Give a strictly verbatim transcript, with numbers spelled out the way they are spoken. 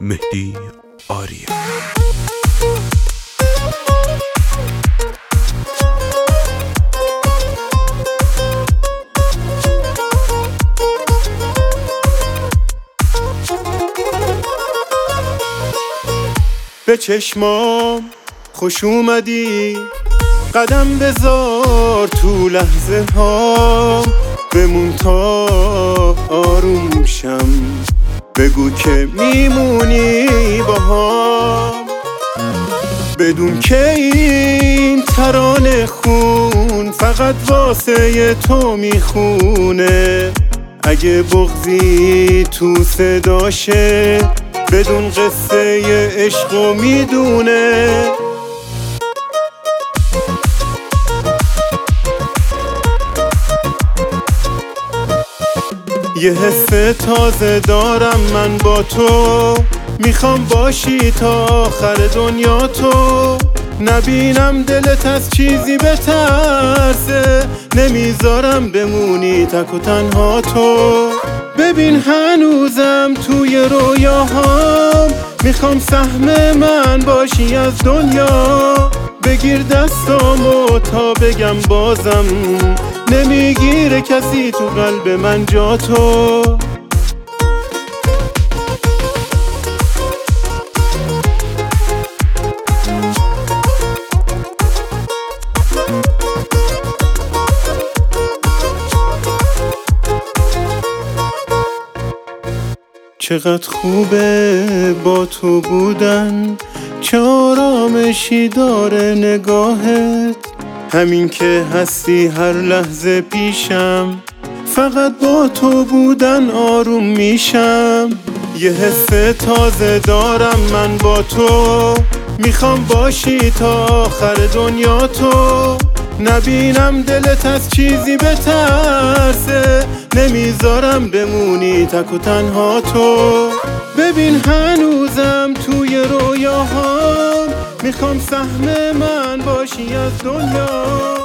مهدی آریا. به چشمام خوش اومدی، قدم بذار تو لحظه ها، بمون تا آروم شم، بگو که میمونی با هم، بدون که این ترانه خون فقط واسه تو میخونه، اگه بغضی تو صداشه بدون قصه عشقو میدونه. یه حس تازه دارم من با تو، میخوام باشی تا آخر دنیا تو، نبینم دلت از چیزی بترسه، نمیذارم بمونی تک و تنها تو. ببین هنوزم توی رویاهام، میخوام سهم من باشی از دنیا، بگیر دستامو تا بگم بازم نمیگیره کسی تو قلب من جا تو. چقدر خوبه با تو بودن، چه آرامشی داره نگاهت، همین که هستی هر لحظه پیشم، فقط با تو بودن آروم میشم. یه حس تازه دارم من با تو، میخوام باشی تا آخر دنیا تو، نبینم دلت از چیزی بترسه، نمیذارم بمونی تک و تنها تو. ببین هنوزم توی رویاهام، میخوام سهم من باشی از دنیا.